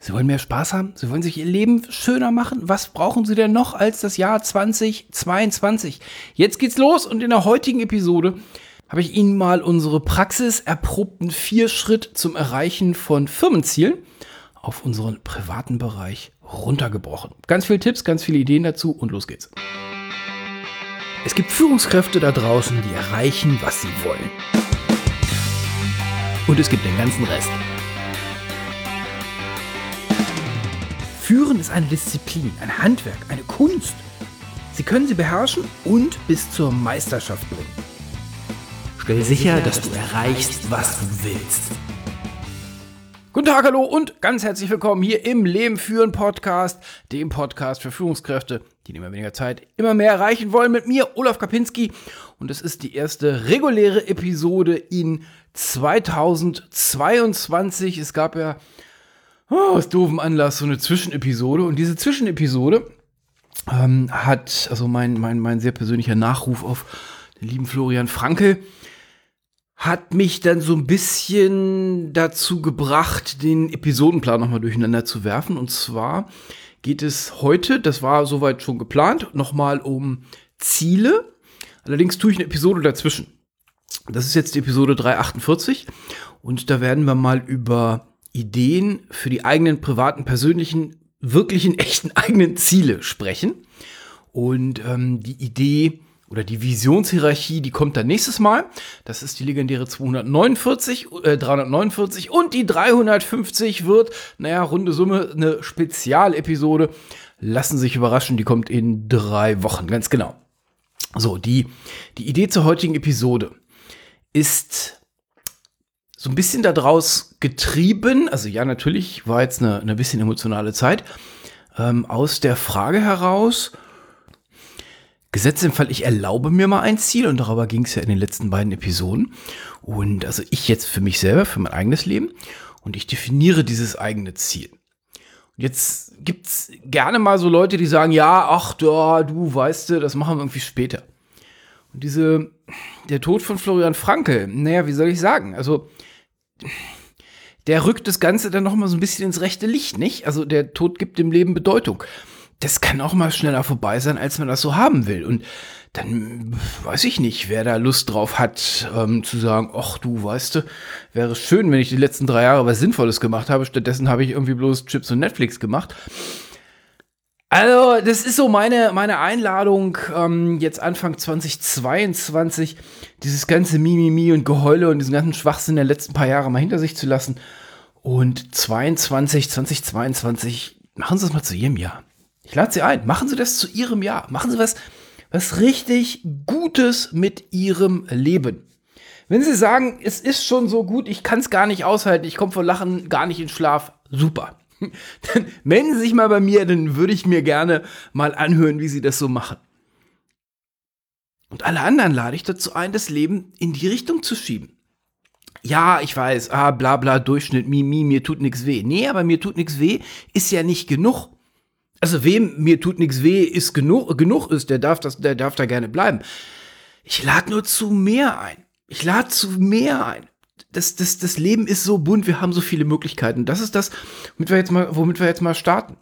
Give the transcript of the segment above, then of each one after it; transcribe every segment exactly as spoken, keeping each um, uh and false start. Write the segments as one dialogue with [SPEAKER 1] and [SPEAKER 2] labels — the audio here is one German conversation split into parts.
[SPEAKER 1] Sie wollen mehr Spaß haben? Sie wollen sich Ihr Leben schöner machen? Was brauchen Sie denn noch als das Jahr zwanzig zweiundzwanzig? Jetzt geht's los und in der heutigen Episode habe ich Ihnen mal unsere praxiserprobten vier Schritt zum Erreichen von Firmenzielen auf unseren privaten Bereich runtergebrochen. Ganz viele Tipps, ganz viele Ideen dazu und los geht's. Es gibt Führungskräfte da draußen, die erreichen, was sie wollen. Und es gibt den ganzen Rest. Führen ist eine Disziplin, ein Handwerk, eine Kunst. Sie können sie beherrschen und bis zur Meisterschaft bringen. Stell sicher, dass du erreichst, was du willst. Guten Tag, hallo und ganz herzlich willkommen hier im Leben führen Podcast, dem Podcast für Führungskräfte, die in immer weniger Zeit immer mehr erreichen wollen. Mit mir, Olaf Kapinski. Und es ist die erste reguläre Episode in zweitausendzweiundzwanzig. Es gab ja oh, aus doofem Anlass so eine Zwischenepisode. Und diese Zwischenepisode ähm, hat, also mein, mein, mein sehr persönlicher Nachruf auf den lieben Florian Frankl, hat mich dann so ein bisschen dazu gebracht, den Episodenplan nochmal durcheinander zu werfen. Und zwar geht es heute, das war soweit schon geplant, nochmal um Ziele. Allerdings tue ich eine Episode dazwischen. Das ist jetzt die Episode dreihundertachtundvierzig. Und da werden wir mal über Ideen für die eigenen privaten, persönlichen, wirklichen, echten eigenen Ziele sprechen. Und ähm, die Idee oder die Visionshierarchie, die kommt dann nächstes Mal. Das ist die legendäre zweihundertneunundvierzig, äh, dreihundertneunundvierzig und die dreihundertfünfzig wird, naja, runde Summe, eine Spezialepisode. Lassen Sie sich überraschen, die kommt in drei Wochen, ganz genau. So, die, die Idee zur heutigen Episode ist so ein bisschen daraus getrieben, also ja, natürlich war jetzt eine, eine bisschen emotionale Zeit, ähm, aus der Frage heraus, Gesetz im Fall, ich erlaube mir mal ein Ziel und darüber ging es ja in den letzten beiden Episoden. Und also ich jetzt für mich selber, für mein eigenes Leben und ich definiere dieses eigene Ziel. Und jetzt gibt es gerne mal so Leute, die sagen, ja, ach da, du weißt du, das machen wir irgendwie später. Und diese, der Tod von Florian Frankl, naja, wie soll ich sagen, also der rückt das Ganze dann noch mal so ein bisschen ins rechte Licht, nicht? Also der Tod gibt dem Leben Bedeutung. Das kann auch mal schneller vorbei sein, als man das so haben will. Und dann weiß ich nicht, wer da Lust drauf hat, ähm, zu sagen, ach du, weißt du, wäre schön, wenn ich die letzten drei Jahre was Sinnvolles gemacht habe. Stattdessen habe ich irgendwie bloß Chips und Netflix gemacht. Also, das ist so meine, meine Einladung, ähm, jetzt Anfang zweitausendzweiundzwanzig, dieses ganze Mimimi und Geheule und diesen ganzen Schwachsinn der letzten paar Jahre mal hinter sich zu lassen. Und zweiundzwanzig, zweitausendzweiundzwanzig, machen Sie es mal zu Ihrem Jahr. Ich lade Sie ein, machen Sie das zu Ihrem Jahr. Machen Sie was, was richtig Gutes mit Ihrem Leben. Wenn Sie sagen, es ist schon so gut, ich kann es gar nicht aushalten, ich komme vor Lachen gar nicht in Schlaf, super. Dann melden Sie sich mal bei mir, dann würde ich mir gerne mal anhören, wie Sie das so machen. Und alle anderen lade ich dazu ein, das Leben in die Richtung zu schieben. Ja, ich weiß, ah, bla bla, Durchschnitt, mi, mi, mir tut nichts weh. Nee, aber mir tut nichts weh, ist ja nicht genug. Also wem mir tut nichts weh, ist genug, genug ist, der darf das, der darf da gerne bleiben. Ich lade nur zu mehr ein. Ich lade zu mehr ein. Das, das, das Leben ist so bunt, wir haben so viele Möglichkeiten. Das ist das, womit wir jetzt mal, womit wir jetzt mal starten.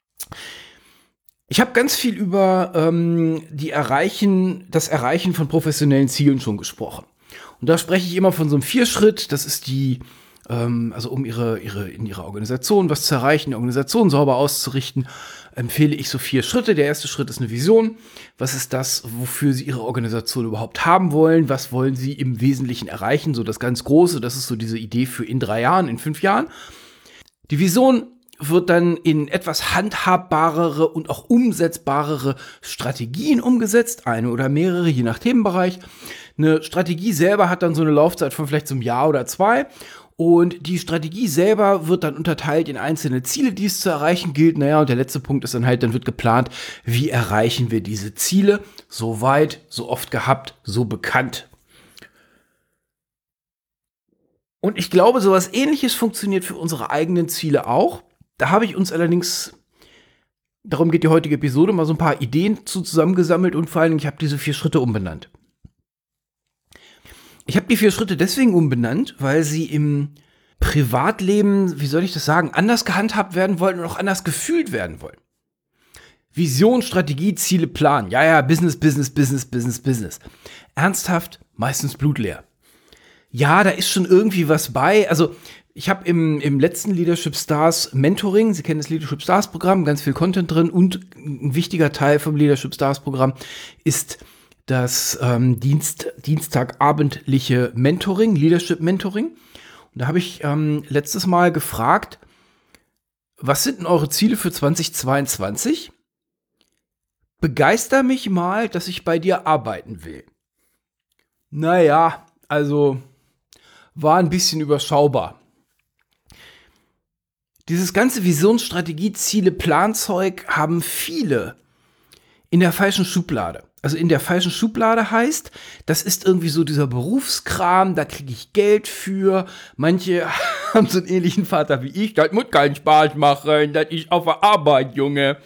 [SPEAKER 1] Ich habe ganz viel über ähm, die Erreichen, das Erreichen von professionellen Zielen schon gesprochen. Und da spreche ich immer von so einem Vierschritt. Das ist die ähm, also um ihre, ihre, in ihrer Organisation was zu erreichen, die Organisation sauber auszurichten, empfehle ich so vier Schritte. Der erste Schritt ist eine Vision. Was ist das, wofür Sie Ihre Organisation überhaupt haben wollen? Was wollen Sie im Wesentlichen erreichen? So das ganz Große, das ist so diese Idee für in drei Jahren, in fünf Jahren. Die Vision wird dann in etwas handhabbarere und auch umsetzbarere Strategien umgesetzt, eine oder mehrere, je nach Themenbereich. Eine Strategie selber hat dann so eine Laufzeit von vielleicht so einem Jahr oder zwei. Und die Strategie selber wird dann unterteilt in einzelne Ziele, die es zu erreichen gilt. Naja, und der letzte Punkt ist dann halt, dann wird geplant, wie erreichen wir diese Ziele? So weit, so oft gehabt, so bekannt. Und ich glaube, sowas Ähnliches funktioniert für unsere eigenen Ziele auch. Da habe ich uns allerdings, darum geht die heutige Episode, mal so ein paar Ideen zu zusammengesammelt und vor allem, ich habe diese vier Schritte umbenannt. Ich habe die vier Schritte deswegen umbenannt, weil sie im Privatleben, wie soll ich das sagen, anders gehandhabt werden wollen und auch anders gefühlt werden wollen. Vision, Strategie, Ziele, Plan. Ja, ja, Business, Business, Business, Business, Business. Ernsthaft, meistens blutleer. Ja, da ist schon irgendwie was bei. Also ich habe im, im letzten Leadership Stars Mentoring, Sie kennen das Leadership Stars Programm, ganz viel Content drin und ein wichtiger Teil vom Leadership Stars Programm ist das ähm, Dienst, Dienstagabendliche Mentoring, Leadership Mentoring. Und da habe ich ähm, letztes Mal gefragt, was sind denn eure Ziele für zwanzig zweiundzwanzig? Begeister mich mal, dass ich bei dir arbeiten will. Naja, also war ein bisschen überschaubar. Dieses ganze Visionsstrategie, Ziele, Planzeug haben viele in der falschen Schublade. Also in der falschen Schublade heißt, das ist irgendwie so dieser Berufskram, da kriege ich Geld für. Manche haben so einen ähnlichen Vater wie ich. Das muss keinen Spaß machen, das ist auf der Arbeit, Junge.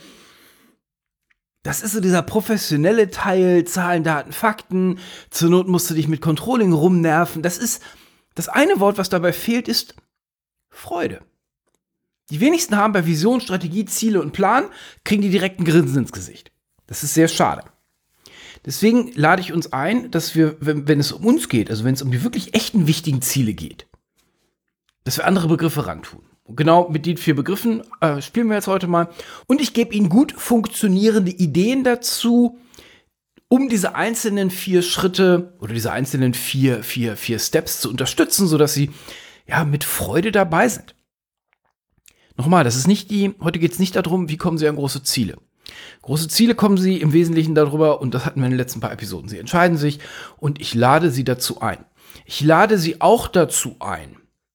[SPEAKER 1] Das ist so dieser professionelle Teil, Zahlen, Daten, Fakten. Zur Not musst du dich mit Controlling rumnerven. Das ist, das eine Wort, was dabei fehlt, ist Freude. Die wenigsten haben bei Vision, Strategie, Ziele und Plan, kriegen die direkt ein Grinsen ins Gesicht. Das ist sehr schade. Deswegen lade ich uns ein, dass wir, wenn, wenn es um uns geht, also wenn es um die wirklich echten wichtigen Ziele geht, dass wir andere Begriffe rantun. Und genau mit den vier Begriffen äh, spielen wir jetzt heute mal. Und ich gebe Ihnen gut funktionierende Ideen dazu, um diese einzelnen vier Schritte oder diese einzelnen vier, vier, vier Steps zu unterstützen, sodass Sie ja mit Freude dabei sind. Nochmal, das ist nicht die, heute geht es nicht darum, wie kommen Sie an große Ziele. Große Ziele kommen Sie im Wesentlichen darüber, und das hatten wir in den letzten paar Episoden. Sie entscheiden sich und ich lade Sie dazu ein. Ich lade Sie auch dazu ein,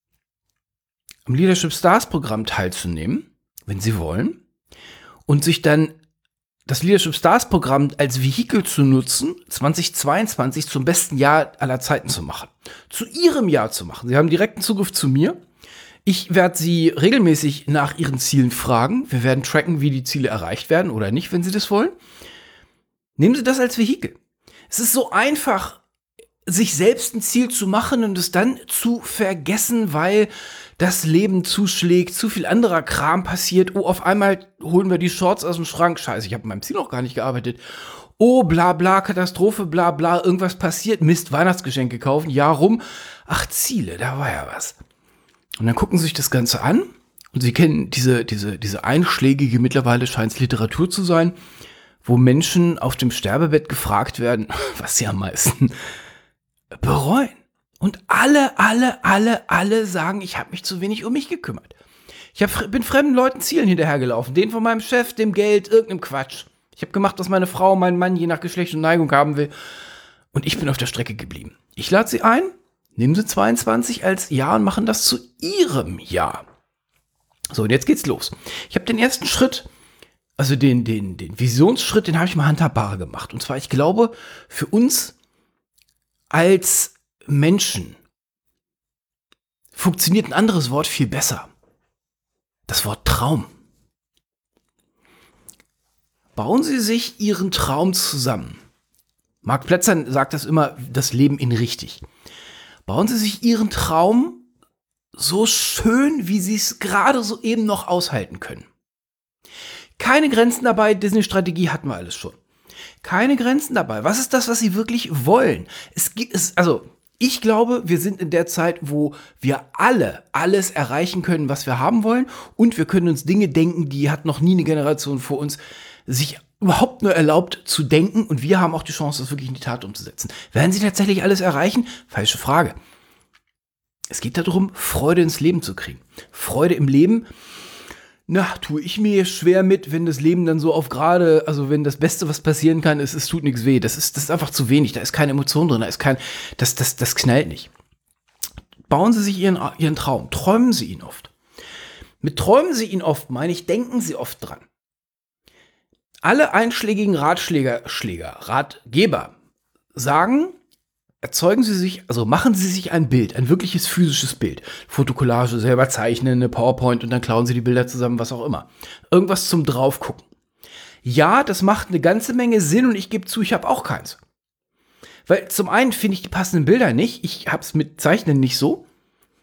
[SPEAKER 1] am Leadership Stars Programm teilzunehmen, wenn Sie wollen, und sich dann das Leadership Stars Programm als Vehikel zu nutzen, zwanzig zweiundzwanzig zum besten Jahr aller Zeiten zu machen. Zu Ihrem Jahr zu machen. Sie haben direkten Zugriff zu mir. Ich werde Sie regelmäßig nach Ihren Zielen fragen. Wir werden tracken, wie die Ziele erreicht werden oder nicht, wenn Sie das wollen. Nehmen Sie das als Vehikel. Es ist so einfach, sich selbst ein Ziel zu machen und es dann zu vergessen, weil das Leben zuschlägt, zu viel anderer Kram passiert. Oh, auf einmal holen wir die Shorts aus dem Schrank. Scheiße, ich habe an meinem Ziel noch gar nicht gearbeitet. Oh, bla bla, Katastrophe, bla bla, irgendwas passiert. Mist, Weihnachtsgeschenke kaufen. Ja, rum. Ach, Ziele, da war ja was. Und dann gucken Sie sich das Ganze an und Sie kennen diese, diese, diese einschlägige, mittlerweile scheint es Literatur zu sein, wo Menschen auf dem Sterbebett gefragt werden, was sie am meisten bereuen. Und alle, alle, alle, alle sagen, ich habe mich zu wenig um mich gekümmert. Ich hab, bin fremden Leuten Zielen hinterhergelaufen, denen von meinem Chef, dem Geld, irgendeinem Quatsch. Ich habe gemacht, was meine Frau, mein Mann je nach Geschlecht und Neigung haben will. Und ich bin auf der Strecke geblieben. Ich lade Sie ein. Nehmen Sie zweiundzwanzig als Jahr und machen das zu Ihrem Jahr. So, und jetzt geht's los. Ich habe den ersten Schritt, also den, den, den Visionsschritt, den habe ich mal handhabbarer gemacht. Und zwar, ich glaube, für uns als Menschen funktioniert ein anderes Wort viel besser. Das Wort Traum. Bauen Sie sich Ihren Traum zusammen. Marc Plätzer sagt das immer, das Leben in richtig. Bauen Sie sich Ihren Traum so schön, wie Sie es gerade so eben noch aushalten können. Keine Grenzen dabei, Disney-Strategie hatten wir alles schon. Keine Grenzen dabei. Was ist das, was Sie wirklich wollen? Es gibt es, also ich glaube, wir sind in der Zeit, wo wir alle alles erreichen können, was wir haben wollen, und wir können uns Dinge denken, die hat noch nie eine Generation vor uns sich überhaupt nur erlaubt zu denken, und wir haben auch die Chance, das wirklich in die Tat umzusetzen. Werden Sie tatsächlich alles erreichen? Falsche Frage. Es geht darum, Freude ins Leben zu kriegen. Freude im Leben, na, tue ich mir schwer mit, wenn das Leben dann so auf gerade, also wenn das Beste, was passieren kann, ist, es tut nichts weh. Das ist, das ist einfach zu wenig, da ist keine Emotion drin, da ist kein, das, das, das knallt nicht. Bauen Sie sich Ihren, Ihren Traum, träumen Sie ihn oft. Mit träumen Sie ihn oft, meine ich, denken Sie oft dran. Alle einschlägigen Ratschläger, Schläger, Ratgeber sagen, erzeugen Sie sich, also machen Sie sich ein Bild, ein wirkliches physisches Bild. Fotokollage, selber zeichnen, eine PowerPoint und dann klauen Sie die Bilder zusammen, was auch immer. Irgendwas zum Draufgucken. Ja, das macht eine ganze Menge Sinn und ich gebe zu, ich habe auch keins. Weil zum einen finde ich die passenden Bilder nicht, ich habe es mit Zeichnen nicht so.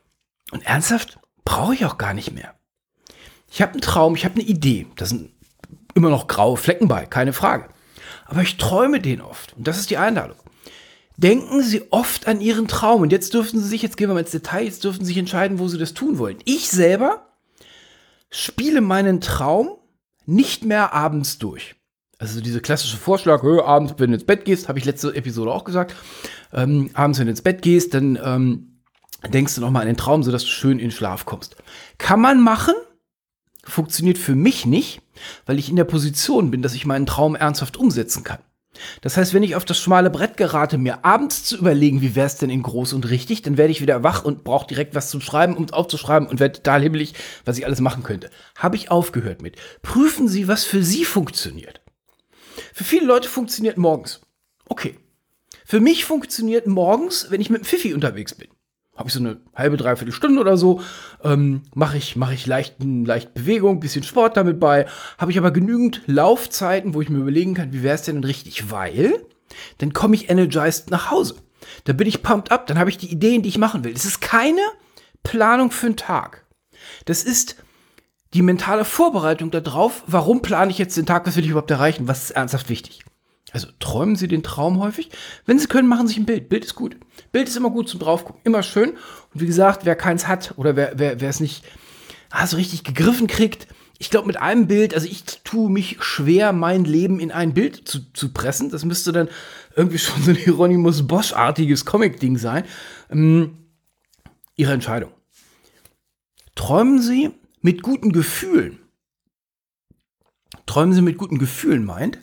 [SPEAKER 1] Und ernsthaft brauche ich auch gar nicht mehr. Ich habe einen Traum, ich habe eine Idee. Da sind immer noch graue Flecken bei, keine Frage. Aber ich träume den oft. Und das ist die Einladung. Denken Sie oft an Ihren Traum. Und jetzt dürfen Sie sich, jetzt gehen wir mal ins Detail, jetzt dürfen Sie sich entscheiden, wo Sie das tun wollen. Ich selber spiele meinen Traum nicht mehr abends durch. Also dieser klassische Vorschlag, abends, wenn du ins Bett gehst, habe ich letzte Episode auch gesagt, ähm, abends, wenn du ins Bett gehst, dann ähm, denkst du nochmal an den Traum, sodass du schön in den Schlaf kommst. Kann man machen, funktioniert für mich nicht, weil ich in der Position bin, dass ich meinen Traum ernsthaft umsetzen kann. Das heißt, wenn ich auf das schmale Brett gerate, mir abends zu überlegen, wie wäre es denn in groß und richtig, dann werde ich wieder wach und brauche direkt was zum Schreiben, um es aufzuschreiben und werde total himmelig, was ich alles machen könnte. Habe ich aufgehört mit. Prüfen Sie, was für Sie funktioniert. Für viele Leute funktioniert morgens. Okay. Für mich funktioniert morgens, wenn ich mit dem Pfiffi unterwegs bin. Habe ich so eine halbe, dreiviertel Stunde oder so, ähm, mache ich, mach ich leicht, leicht Bewegung, bisschen Sport damit bei, habe ich aber genügend Laufzeiten, wo ich mir überlegen kann, wie wäre es denn denn richtig, weil dann komme ich energized nach Hause. Da bin ich pumped up, dann habe ich die Ideen, die ich machen will. Das ist keine Planung für einen Tag. Das ist die mentale Vorbereitung darauf, warum plane ich jetzt den Tag, was will ich überhaupt erreichen, was ist ernsthaft wichtig. Also träumen Sie den Traum häufig. Wenn Sie können, machen Sie sich ein Bild. Bild ist gut. Bild ist immer gut zum Draufgucken. Immer schön. Und wie gesagt, wer keins hat oder wer, wer, wer es nicht ah, so richtig gegriffen kriegt, ich glaube mit einem Bild, also ich tue mich schwer, mein Leben in ein Bild zu, zu pressen. Das müsste dann irgendwie schon so ein Hieronymus Bosch-artiges Comic-Ding sein. Ähm, Ihre Entscheidung. Träumen Sie mit guten Gefühlen. Träumen Sie mit guten Gefühlen meint,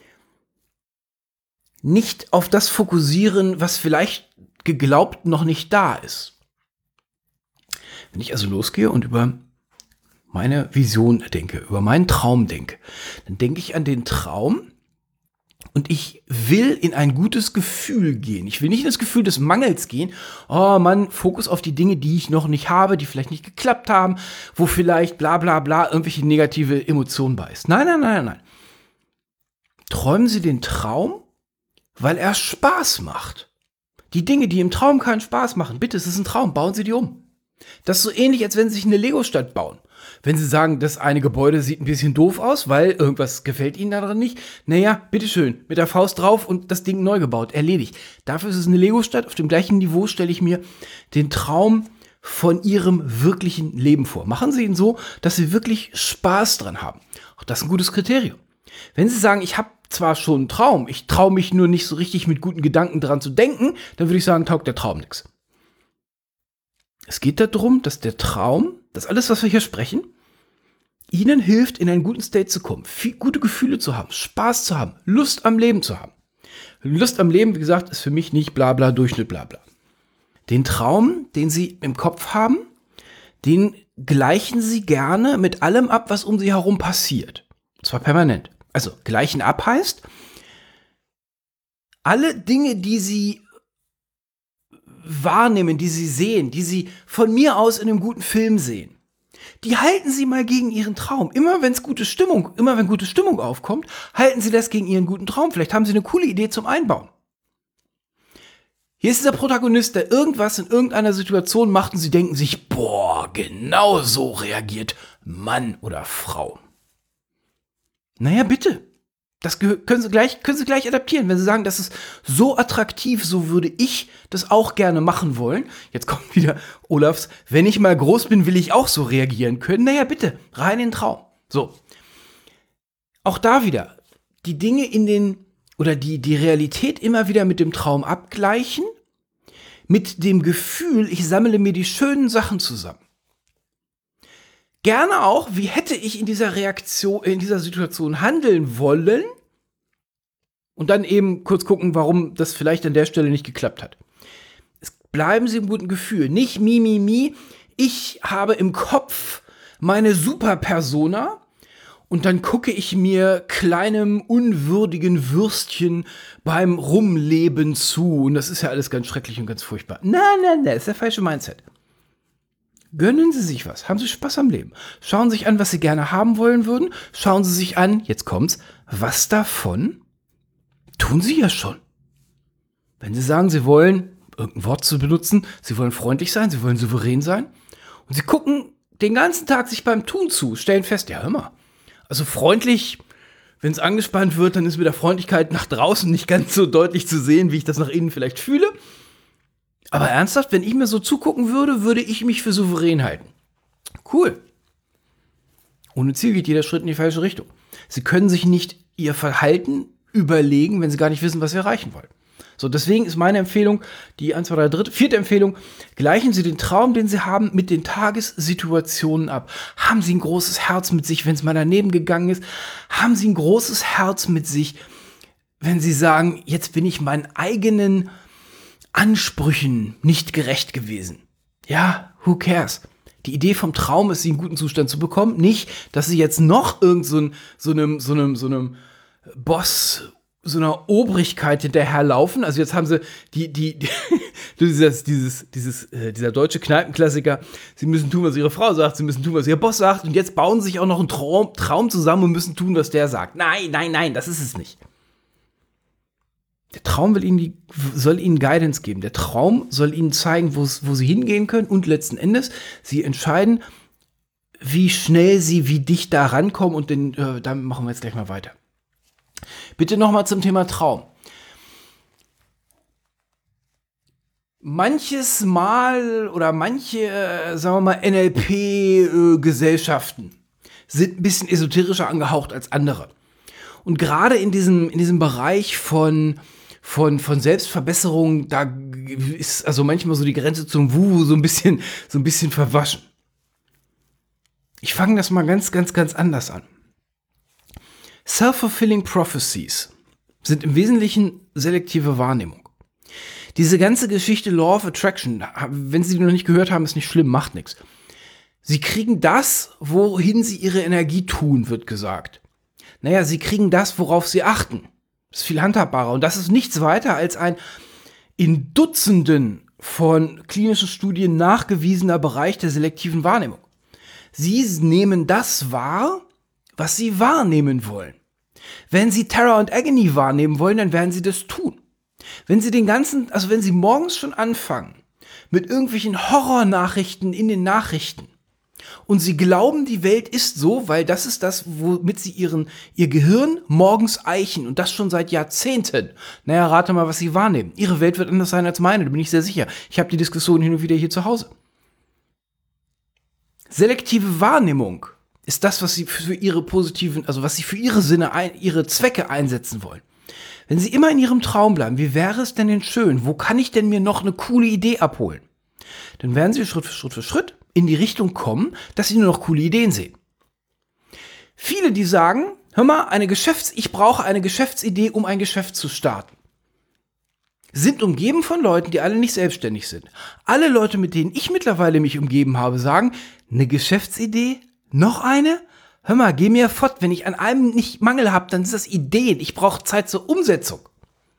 [SPEAKER 1] nicht auf das fokussieren, was vielleicht geglaubt noch nicht da ist. Wenn ich also losgehe und über meine Vision denke, über meinen Traum denke, dann denke ich an den Traum und ich will in ein gutes Gefühl gehen. Ich will nicht in das Gefühl des Mangels gehen. Oh Mann, Fokus auf die Dinge, die ich noch nicht habe, die vielleicht nicht geklappt haben, wo vielleicht bla bla bla irgendwelche negative Emotionen bei ist. Nein, nein, nein, nein, nein. Träumen Sie den Traum, weil er Spaß macht. Die Dinge, die im Traum keinen Spaß machen, bitte, es ist ein Traum, bauen Sie die um. Das ist so ähnlich, als wenn Sie sich eine Lego-Stadt bauen. Wenn Sie sagen, das eine Gebäude sieht ein bisschen doof aus, weil irgendwas gefällt Ihnen daran nicht, naja, bitteschön, mit der Faust drauf und das Ding neu gebaut, erledigt. Dafür ist es eine Lego-Stadt. Auf dem gleichen Niveau stelle ich mir den Traum von Ihrem wirklichen Leben vor. Machen Sie ihn so, dass Sie wirklich Spaß dran haben. Auch das ist ein gutes Kriterium. Wenn Sie sagen, ich habe zwar schon einen Traum, ich traue mich nur nicht so richtig mit guten Gedanken dran zu denken, dann würde ich sagen, taugt der Traum nichts. Es geht darum, dass der Traum, das alles, was wir hier sprechen, Ihnen hilft, in einen guten State zu kommen, viel, gute Gefühle zu haben, Spaß zu haben, Lust am Leben zu haben. Lust am Leben, wie gesagt, ist für mich nicht bla bla, Durchschnitt bla bla. Den Traum, den Sie im Kopf haben, den gleichen Sie gerne mit allem ab, was um Sie herum passiert. Und zwar permanent. Also, gleichen ab heißt, alle Dinge, die Sie wahrnehmen, die Sie sehen, die Sie von mir aus in einem guten Film sehen, die halten Sie mal gegen Ihren Traum. Immer wenn es gute Stimmung, immer wenn gute Stimmung aufkommt, halten Sie das gegen Ihren guten Traum. Vielleicht haben Sie eine coole Idee zum Einbauen. Hier ist dieser Protagonist, der irgendwas in irgendeiner Situation macht und Sie denken sich, boah, genau so reagiert Mann oder Frau. Naja, bitte. Das können Sie gleich, können Sie gleich adaptieren. Wenn Sie sagen, das ist so attraktiv, so würde ich das auch gerne machen wollen. Jetzt kommt wieder Olafs, wenn ich mal groß bin, will ich auch so reagieren können. Naja, bitte, rein in den Traum. So. Auch da wieder, die Dinge in den, oder die, die Realität immer wieder mit dem Traum abgleichen, mit dem Gefühl, ich sammle mir die schönen Sachen zusammen. Gerne auch, wie hätte ich in dieser Reaktion, in dieser Situation handeln wollen und dann eben kurz gucken, warum das vielleicht an der Stelle nicht geklappt hat. Es bleiben Sie im guten Gefühl, nicht mi, mi, mi. Ich habe im Kopf meine Super-Persona und dann gucke ich mir kleinem, unwürdigen Würstchen beim Rumleben zu und das ist ja alles ganz schrecklich und ganz furchtbar. Nein, nein, nein, das ist der falsche Mindset. Gönnen Sie sich was. Haben Sie Spaß am Leben. Schauen Sie sich an, was Sie gerne haben wollen würden. Schauen Sie sich an, jetzt kommt's, was davon tun Sie ja schon. Wenn Sie sagen, Sie wollen, irgendein Wort zu benutzen, Sie wollen freundlich sein, Sie wollen souverän sein, Und sie gucken den ganzen Tag sich beim Tun zu, stellen fest, ja, hör mal, also freundlich, wenn es angespannt wird, dann ist mit der Freundlichkeit nach draußen nicht ganz so deutlich zu sehen, wie ich das nach innen vielleicht fühle. Aber ernsthaft, wenn ich mir so zugucken würde, würde ich mich für souverän halten. Cool. Ohne Ziel geht jeder Schritt in die falsche Richtung. Sie können sich nicht ihr Verhalten überlegen, wenn sie gar nicht wissen, was sie erreichen wollen. So, deswegen ist meine Empfehlung, die eins, zwei, drei, dritte, vierte Empfehlung, gleichen Sie den Traum, den Sie haben, mit den Tagessituationen ab. Haben Sie ein großes Herz mit sich, wenn es mal daneben gegangen ist? Haben Sie ein großes Herz mit sich, wenn Sie sagen, jetzt bin ich meinen eigenen Ansprüchen nicht gerecht gewesen? Ja, who cares? Die Idee vom Traum ist, Sie in guten Zustand zu bekommen, nicht, dass Sie jetzt noch irgend so, ein, so einem, so einem, so einem Boss, so einer Obrigkeit hinterherlaufen. Also jetzt haben sie die, die, die dieses, dieses, dieses, äh, dieser deutsche Kneipenklassiker, sie müssen tun, was ihre Frau sagt, sie müssen tun, was ihr Boss sagt, und jetzt bauen sie sich auch noch einen Traum, Traum zusammen und müssen tun, was der sagt. Nein, nein, nein, das ist es nicht. Der Traum will ihnen die, soll ihnen Guidance geben. Der Traum soll ihnen zeigen, wo sie hingehen können, und letzten Endes, sie entscheiden, wie schnell sie wie dicht da rankommen, und den, äh, damit machen wir jetzt gleich mal weiter. Bitte nochmal zum Thema Traum. Manches Mal oder manche, äh, sagen wir mal, N L P-Gesellschaften äh, sind ein bisschen esoterischer angehaucht als andere. Und gerade in diesem, in diesem Bereich von, von, von Selbstverbesserung, da ist also manchmal so die Grenze zum Wuhu so ein bisschen, so ein bisschen verwaschen. Ich fange das mal ganz, ganz, ganz anders an. Self-fulfilling prophecies sind im Wesentlichen selektive Wahrnehmung. Diese ganze Geschichte Law of Attraction, wenn Sie die noch nicht gehört haben, ist nicht schlimm, macht nichts. Sie kriegen das, wohin Sie Ihre Energie tun, wird gesagt. Naja, Sie kriegen das, worauf Sie achten. Das ist viel handhabbarer, und das ist nichts weiter als ein in Dutzenden von klinischen Studien nachgewiesener Bereich der selektiven Wahrnehmung. Sie nehmen das wahr, was Sie wahrnehmen wollen. Wenn Sie Terror und Agony wahrnehmen wollen, dann werden Sie das tun. Wenn Sie den ganzen, also wenn Sie morgens schon anfangen mit irgendwelchen Horrornachrichten in den Nachrichten und Sie glauben, die Welt ist so, weil das ist das, womit Sie ihren, Ihr Gehirn morgens eichen, und das schon seit Jahrzehnten. Naja, rate mal, was Sie wahrnehmen. Ihre Welt wird anders sein als meine, da bin ich sehr sicher. Ich habe die Diskussion hin und wieder hier zu Hause. Selektive Wahrnehmung ist das, was Sie für Ihre positiven, also was Sie für Ihre Sinne, ein, Ihre Zwecke einsetzen wollen. Wenn Sie immer in Ihrem Traum bleiben, wie wäre es denn denn schön? Wo kann ich denn mir noch eine coole Idee abholen? Dann werden Sie Schritt für Schritt für Schritt in die Richtung kommen, dass Sie nur noch coole Ideen sehen. Viele, die sagen, hör mal, eine Geschäfts-, ich brauche eine Geschäftsidee, um ein Geschäft zu starten, sind umgeben von Leuten, die alle nicht selbstständig sind. Alle Leute, mit denen ich mittlerweile mich umgeben habe, sagen, eine Geschäftsidee? Noch eine? Hör mal, geh mir fort. Wenn ich an einem nicht Mangel habe, dann ist das Ideen. Ich brauche Zeit zur Umsetzung.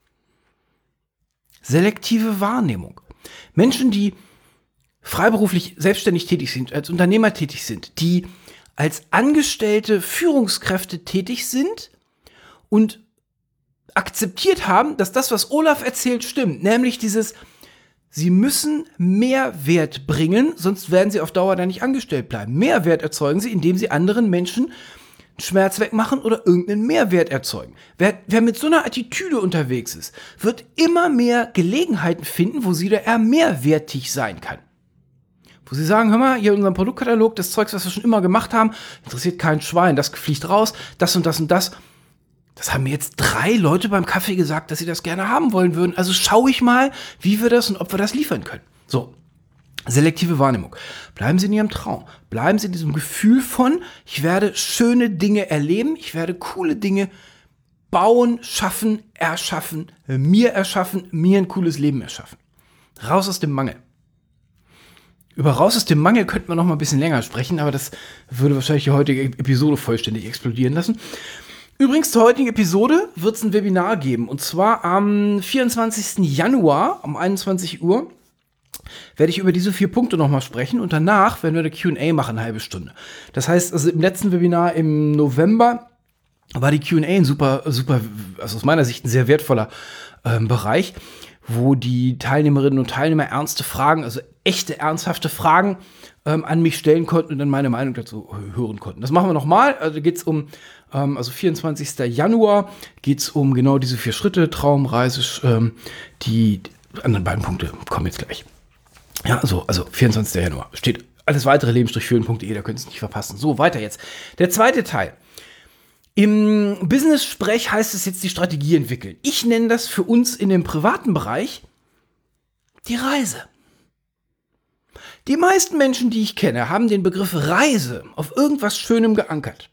[SPEAKER 1] Selektive Wahrnehmung. Menschen, die freiberuflich selbstständig tätig sind, als Unternehmer tätig sind, die als angestellte Führungskräfte tätig sind und akzeptiert haben, dass das, was Olaf erzählt, stimmt. Nämlich dieses, Sie müssen Mehrwert bringen, sonst werden Sie auf Dauer da nicht angestellt bleiben. Mehrwert erzeugen Sie, indem Sie anderen Menschen Schmerz wegmachen oder irgendeinen Mehrwert erzeugen. Wer, wer mit so einer Attitüde unterwegs ist, wird immer mehr Gelegenheiten finden, wo sie da eher mehrwertig sein kann. Wo Sie sagen, hör mal, hier in unserem Produktkatalog, das Zeugs, was wir schon immer gemacht haben, interessiert kein Schwein, das fliegt raus, das und das und das. Das haben mir jetzt drei Leute beim Kaffee gesagt, dass sie das gerne haben wollen würden. Also schaue ich mal, wie wir das und ob wir das liefern können. So, selektive Wahrnehmung. Bleiben Sie in Ihrem Traum. Bleiben Sie in diesem Gefühl von, ich werde schöne Dinge erleben, ich werde coole Dinge bauen, schaffen, erschaffen, mir erschaffen, mir ein cooles Leben erschaffen. Raus aus dem Mangel. Über raus aus dem Mangel könnten wir noch mal ein bisschen länger sprechen, aber das würde wahrscheinlich die heutige Episode vollständig explodieren lassen. Übrigens, zur heutigen Episode wird es ein Webinar geben. Und zwar am vierundzwanzigsten Januar um einundzwanzig Uhr werde ich über diese vier Punkte nochmal sprechen. Und danach werden wir eine Q und A machen, eine halbe Stunde. Das heißt, also im letzten Webinar im November war die Q und A ein super, super, also aus meiner Sicht ein sehr wertvoller ähm, Bereich, wo die Teilnehmerinnen und Teilnehmer ernste Fragen, also echte, ernsthafte Fragen ähm, an mich stellen konnten und dann meine Meinung dazu hören konnten. Das machen wir nochmal. Also geht es um, ähm, also vierundzwanzigster Januar, geht es um genau diese vier Schritte, Traumreise, ähm, die, die anderen beiden Punkte kommen jetzt gleich. Ja, also, also vierundzwanzigster Januar. Steht alles weitere leben-führen punkt de, da könnt ihr es nicht verpassen. So, weiter jetzt. Der zweite Teil. Im Business-Sprech heißt es jetzt die Strategie entwickeln. Ich nenne das für uns in dem privaten Bereich die Reise. Die meisten Menschen, die ich kenne, haben den Begriff Reise auf irgendwas Schönem geankert.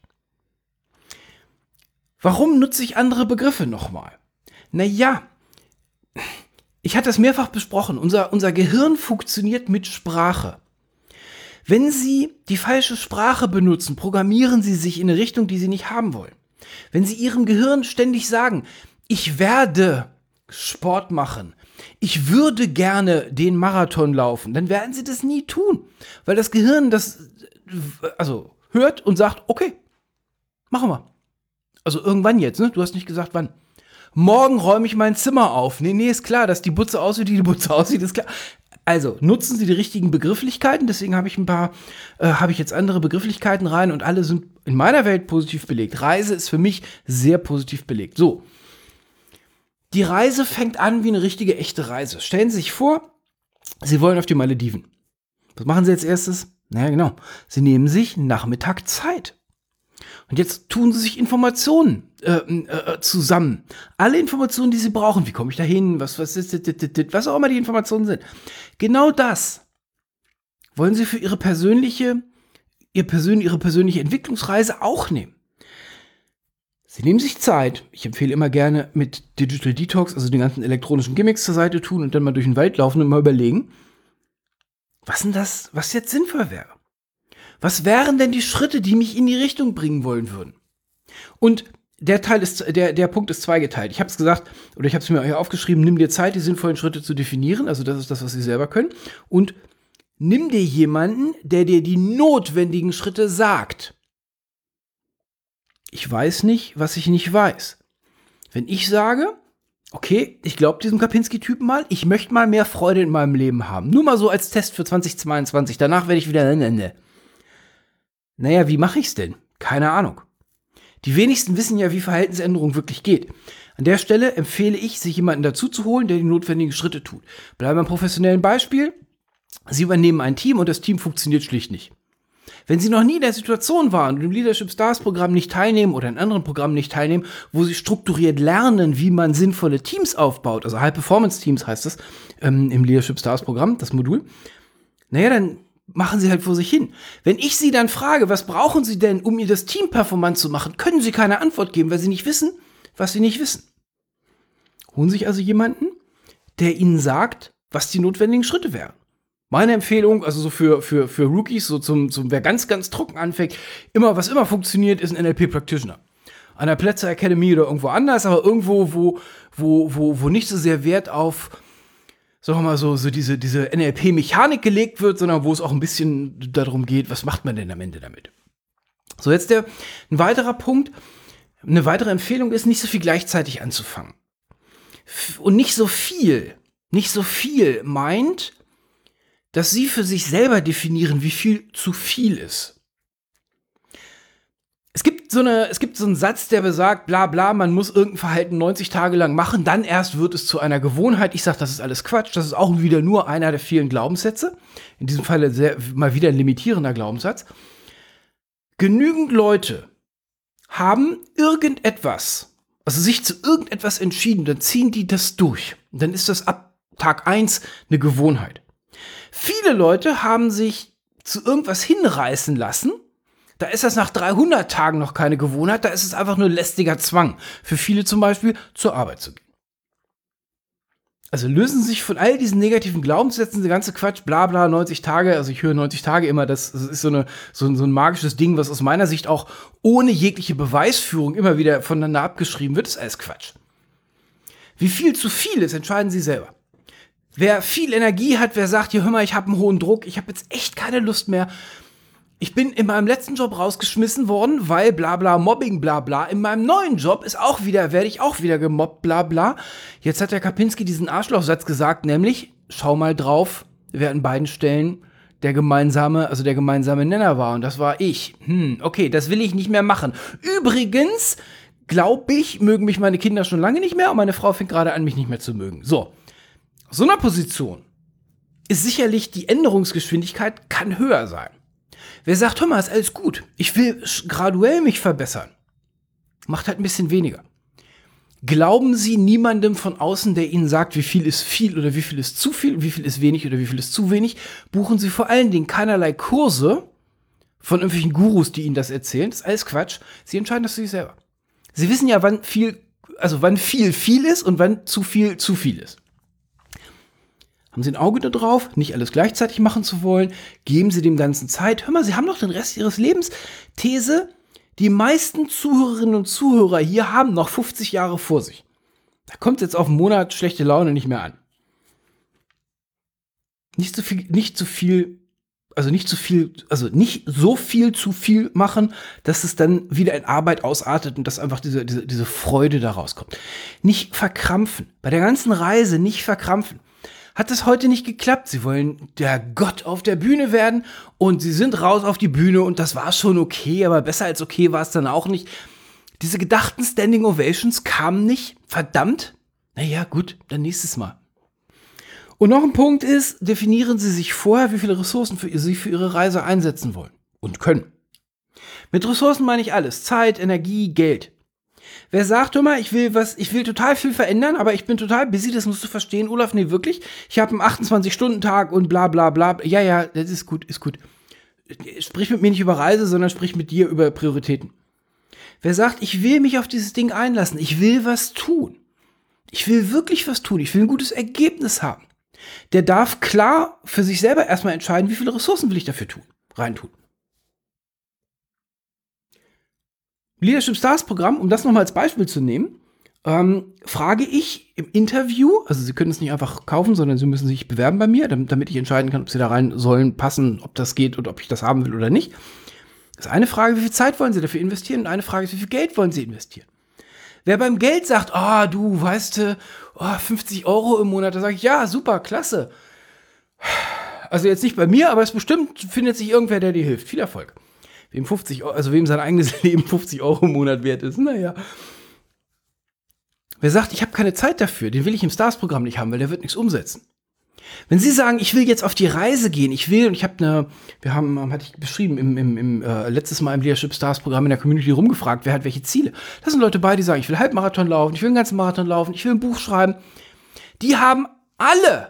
[SPEAKER 1] Warum nutze ich andere Begriffe nochmal? Naja, ich hatte das mehrfach besprochen. Unser, unser Gehirn funktioniert mit Sprache. Wenn Sie die falsche Sprache benutzen, programmieren Sie sich in eine Richtung, die Sie nicht haben wollen. Wenn Sie Ihrem Gehirn ständig sagen, ich werde Sport machen, ich würde gerne den Marathon laufen, dann werden Sie das nie tun. Weil das Gehirn das also hört und sagt, okay, machen wir. Also irgendwann jetzt, ne? Du hast nicht gesagt, wann. Morgen räume ich mein Zimmer auf. Nee, nee, ist klar, dass die Butze aussieht, wie die Butze aussieht, ist klar. Also, nutzen Sie die richtigen Begrifflichkeiten, deswegen habe ich ein paar, äh, habe ich jetzt andere Begrifflichkeiten rein und alle sind in meiner Welt positiv belegt. Reise ist für mich sehr positiv belegt. So, die Reise fängt an wie eine richtige, echte Reise. Stellen Sie sich vor, Sie wollen auf die Malediven. Was machen Sie als erstes? Naja, genau, Sie nehmen sich einen Nachmittag Zeit. Und jetzt tun Sie sich Informationen äh, äh, zusammen. Alle Informationen, die Sie brauchen. Wie komme ich da hin? Was, was ist, was auch immer die Informationen sind. Genau das wollen Sie für Ihre persönliche, Ihr persön- Ihre persönliche Entwicklungsreise auch nehmen. Sie nehmen sich Zeit. Ich empfehle immer gerne mit Digital Detox, also den ganzen elektronischen Gimmicks zur Seite tun und dann mal durch den Wald laufen und mal überlegen, was denn das, was jetzt sinnvoll wäre. Was wären denn die Schritte, die mich in die Richtung bringen wollen würden? Und der Teil ist, der, der Punkt ist zweigeteilt. Ich habe es gesagt, oder ich habe es mir hier aufgeschrieben, nimm dir Zeit, die sinnvollen Schritte zu definieren. Also das ist das, was Sie selber können. Und nimm dir jemanden, der dir die notwendigen Schritte sagt. Ich weiß nicht, was ich nicht weiß. Wenn ich sage, okay, ich glaube diesem Kapinski-Typen mal, ich möchte mal mehr Freude in meinem Leben haben. Nur mal so als Test für zweitausendzweiundzwanzig. Danach werde ich wieder, ne, ne, ne. Naja, wie mache ich's denn? Keine Ahnung. Die wenigsten wissen ja, wie Verhaltensänderung wirklich geht. An der Stelle empfehle ich, sich jemanden dazu zu holen, der die notwendigen Schritte tut. Bleiben wir beim professionellen Beispiel. Sie übernehmen ein Team und das Team funktioniert schlicht nicht. Wenn Sie noch nie in der Situation waren und im Leadership Stars Programm nicht teilnehmen oder in anderen Programmen nicht teilnehmen, wo Sie strukturiert lernen, wie man sinnvolle Teams aufbaut, also High-Performance-Teams heißt das ähm, im Leadership Stars Programm, das Modul, naja, dann machen Sie halt vor sich hin. Wenn ich Sie dann frage, was brauchen Sie denn, um Ihr das Team performant zu machen, können Sie keine Antwort geben, weil Sie nicht wissen, was Sie nicht wissen. Holen Sie sich also jemanden, der Ihnen sagt, was die notwendigen Schritte wären. Meine Empfehlung, also so für, für, für Rookies, so zum, zum, wer ganz, ganz trocken anfängt, immer, was immer funktioniert, ist ein N L P-Practitioner. An der Plätzer Academy oder irgendwo anders, aber irgendwo, wo, wo, wo, wo nicht so sehr Wert auf, sagen wir mal so, so diese, diese N L P-Mechanik gelegt wird, sondern wo es auch ein bisschen darum geht, was macht man denn am Ende damit? So, jetzt der, ein weiterer Punkt, eine weitere Empfehlung ist, nicht so viel gleichzeitig anzufangen. Und nicht so viel, nicht so viel meint, dass Sie für sich selber definieren, wie viel zu viel ist. Es gibt so eine, es gibt so einen Satz, der besagt, bla bla, man muss irgendein Verhalten neunzig Tage lang machen, dann erst wird es zu einer Gewohnheit. Ich sage, das ist alles Quatsch, das ist auch wieder nur einer der vielen Glaubenssätze. In diesem Fall sehr, mal wieder ein limitierender Glaubenssatz. Genügend Leute haben irgendetwas, also sich zu irgendetwas entschieden, dann ziehen die das durch. Und dann ist das ab Tag eins eine Gewohnheit. Viele Leute haben sich zu irgendwas hinreißen lassen. Da ist das nach dreihundert Tagen noch keine Gewohnheit. Da ist es einfach nur lästiger Zwang. Für viele zum Beispiel, zur Arbeit zu gehen. Also lösen Sie sich von all diesen negativen Glaubenssätzen, der ganze Quatsch, bla bla, neunzig Tage. Also ich höre neunzig Tage immer, das, das ist so, eine, so, so ein magisches Ding, was aus meiner Sicht auch ohne jegliche Beweisführung immer wieder voneinander abgeschrieben wird. Das ist alles Quatsch. Wie viel zu viel ist, entscheiden Sie selber. Wer viel Energie hat, wer sagt, hier, hör mal, ich habe einen hohen Druck, ich habe jetzt echt keine Lust mehr. Ich bin in meinem letzten Job rausgeschmissen worden, weil bla bla, Mobbing bla bla. In meinem neuen Job ist auch wieder, werde ich auch wieder gemobbt bla bla. Jetzt hat der Kapinski diesen Arschlochsatz gesagt, nämlich, schau mal drauf, wer an beiden Stellen der gemeinsame, also der gemeinsame Nenner war. Und das war ich. Hm, okay, das will ich nicht mehr machen. Übrigens, glaube ich, mögen mich meine Kinder schon lange nicht mehr und meine Frau fängt gerade an, mich nicht mehr zu mögen. So, so einer Position ist sicherlich die Änderungsgeschwindigkeit kann höher sein. Wer sagt, hör mal, ist alles gut. Ich will graduell mich verbessern. Macht halt ein bisschen weniger. Glauben Sie niemandem von außen, der Ihnen sagt, wie viel ist viel oder wie viel ist zu viel, wie viel ist wenig oder wie viel ist zu wenig. Buchen Sie vor allen Dingen keinerlei Kurse von irgendwelchen Gurus, die Ihnen das erzählen. Das ist alles Quatsch. Sie entscheiden das für sich selber. Sie wissen ja, wann viel, also wann viel viel ist und wann zu viel zu viel ist. Haben Sie ein Auge da drauf, nicht alles gleichzeitig machen zu wollen. Geben Sie dem Ganzen Zeit. Hör mal, Sie haben noch den Rest Ihres Lebens. These: Die meisten Zuhörerinnen und Zuhörer hier haben noch fünfzig Jahre vor sich. Da kommt jetzt auf einen Monat schlechte Laune nicht mehr an. Nicht so viel, nicht so viel, also nicht so viel, also nicht so viel zu viel machen, dass es dann wieder in Arbeit ausartet und dass einfach diese, diese, diese Freude da rauskommt. Nicht verkrampfen. Bei der ganzen Reise nicht verkrampfen. Hat es heute nicht geklappt. Sie wollen der Gott auf der Bühne werden und sie sind raus auf die Bühne und das war schon okay, aber besser als okay war es dann auch nicht. Diese gedachten Standing Ovations kamen nicht. Verdammt. Naja, gut, dann nächstes Mal. Und noch ein Punkt ist, definieren Sie sich vorher, wie viele Ressourcen für Sie für Ihre Reise einsetzen wollen und können. Mit Ressourcen meine ich alles. Zeit, Energie, Geld. Wer sagt immer, ich will was, ich will total viel verändern, aber ich bin total busy, das musst du verstehen, Olaf, nee, wirklich, ich habe einen achtundzwanzig-Stunden-Tag und bla bla bla, ja, ja, das ist gut, ist gut. Sprich mit mir nicht über Reise, sondern sprich mit dir über Prioritäten. Wer sagt, ich will mich auf dieses Ding einlassen, ich will was tun, ich will wirklich was tun, ich will ein gutes Ergebnis haben, der darf klar für sich selber erstmal entscheiden, wie viele Ressourcen will ich dafür tun, reintun. Leadership Stars Programm, um das nochmal als Beispiel zu nehmen, ähm, frage ich im Interview, also Sie können es nicht einfach kaufen, sondern Sie müssen sich bewerben bei mir, damit, damit ich entscheiden kann, ob Sie da rein sollen, passen, ob das geht und ob ich das haben will oder nicht. Das ist eine Frage, wie viel Zeit wollen Sie dafür investieren? Und eine Frage ist, wie viel Geld wollen Sie investieren? Wer beim Geld sagt, ah, oh, du, weißt du, oh, fünfzig Euro im Monat, da sage ich, ja, super, klasse. Also jetzt nicht bei mir, aber es bestimmt findet sich irgendwer, der dir hilft. Viel Erfolg. Wem fünfzig, also wem sein eigenes Leben fünfzig Euro im Monat wert ist, naja. Wer sagt, ich habe keine Zeit dafür, den will ich im Stars-Programm nicht haben, weil der wird nichts umsetzen. Wenn Sie sagen, ich will jetzt auf die Reise gehen, ich will, und ich habe eine, wir haben, hatte ich beschrieben, im, im, im äh, letztes Mal im Leadership Stars Programm in der Community rumgefragt, wer hat welche Ziele. Da sind Leute bei, die sagen, ich will Halbmarathon laufen, ich will einen ganzen Marathon laufen, ich will ein Buch schreiben. Die haben alle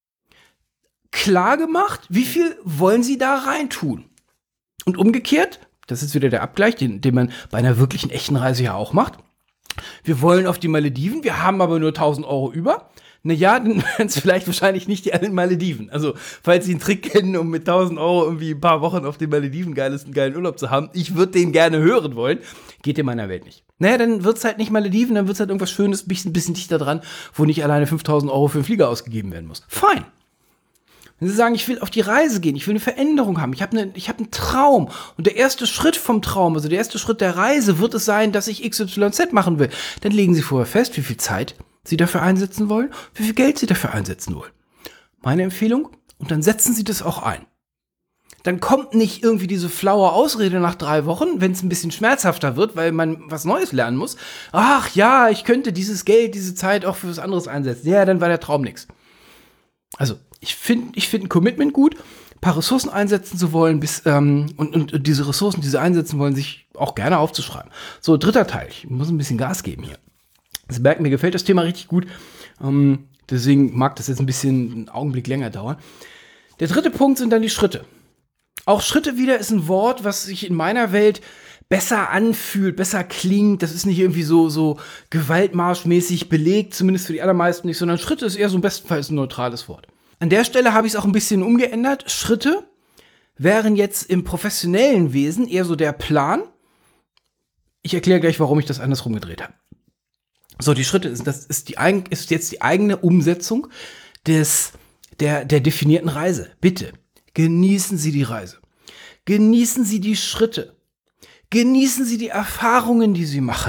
[SPEAKER 1] klar gemacht, wie viel wollen sie da reintun. Und umgekehrt, das ist wieder der Abgleich, den, den man bei einer wirklichen echten Reise ja auch macht. Wir wollen auf die Malediven, wir haben aber nur tausend Euro über. Naja, dann wären es vielleicht wahrscheinlich nicht die allen Malediven. Also, falls Sie einen Trick kennen, um mit tausend Euro irgendwie ein paar Wochen auf den Malediven geiles, einen geilen Urlaub zu haben, ich würde den gerne hören wollen, geht in meiner Welt nicht. Naja, dann wird es halt nicht Malediven, dann wird es halt irgendwas Schönes, ein bisschen, bisschen dichter dran, wo nicht alleine fünftausend Euro für einen Flieger ausgegeben werden muss. Fein. Wenn Sie sagen, ich will auf die Reise gehen, ich will eine Veränderung haben, ich habe eine, ich habe einen Traum und der erste Schritt vom Traum, also der erste Schritt der Reise wird es sein, dass ich X Y Z machen will, dann legen Sie vorher fest, wie viel Zeit Sie dafür einsetzen wollen, wie viel Geld Sie dafür einsetzen wollen. Meine Empfehlung, und dann setzen Sie das auch ein. Dann kommt nicht irgendwie diese flaue Ausrede nach drei Wochen, wenn es ein bisschen schmerzhafter wird, weil man was Neues lernen muss. Ach ja, ich könnte dieses Geld, diese Zeit auch für was anderes einsetzen. Ja, dann war der Traum nix. Also, ich finde ich find ein Commitment gut, ein paar Ressourcen einsetzen zu wollen, bis, ähm, und, und, und diese Ressourcen, die sie einsetzen wollen, sich auch gerne aufzuschreiben. So, dritter Teil. Ich muss ein bisschen Gas geben hier. Sie merken, mir gefällt das Thema richtig gut. Ähm, deswegen mag das jetzt ein bisschen einen Augenblick länger dauern. Der dritte Punkt sind dann die Schritte. Auch Schritte wieder ist ein Wort, was sich in meiner Welt besser anfühlt, besser klingt. Das ist nicht irgendwie so, so gewaltmarschmäßig belegt, zumindest für die allermeisten nicht, sondern Schritte ist eher so im besten Fall ein neutrales Wort. An der Stelle habe ich es auch ein bisschen umgeändert. Schritte wären jetzt im professionellen Wesen eher so der Plan. Ich erkläre gleich, warum ich das andersrum gedreht habe. So, die Schritte, das ist, die, ist jetzt die eigene Umsetzung des, der, der definierten Reise. Bitte, genießen Sie die Reise. Genießen Sie die Schritte. Genießen Sie die Erfahrungen, die Sie machen.